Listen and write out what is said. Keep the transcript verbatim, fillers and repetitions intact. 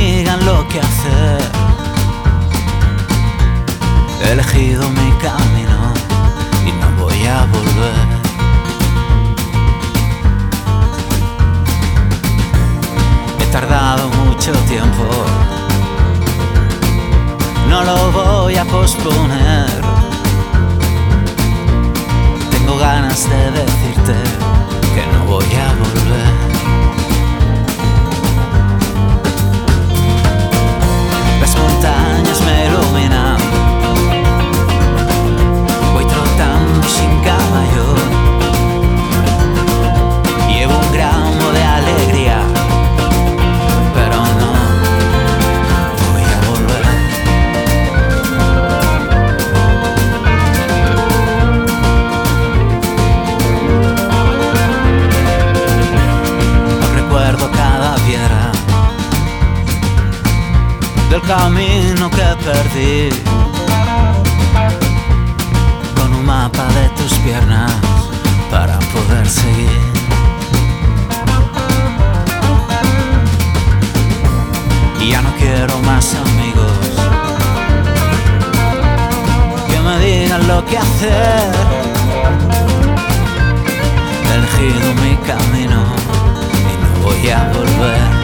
digan lo que hacer. He elegido mi camino y no voy a volver. He tardado mucho tiempo, no lo voy a posponer. Tengo ganas de decirte que no voy a volver. Las montañas me iluminan, voy trotando sin caballo. Llevo un gramo de alegría, pero no voy a volver. Recuerdo cada piedra del camino que perdí, con un mapa de tus piernas para poder seguir. Y ya no quiero más amigos que me digan lo que hacer. He elegido mi camino y no voy a volver.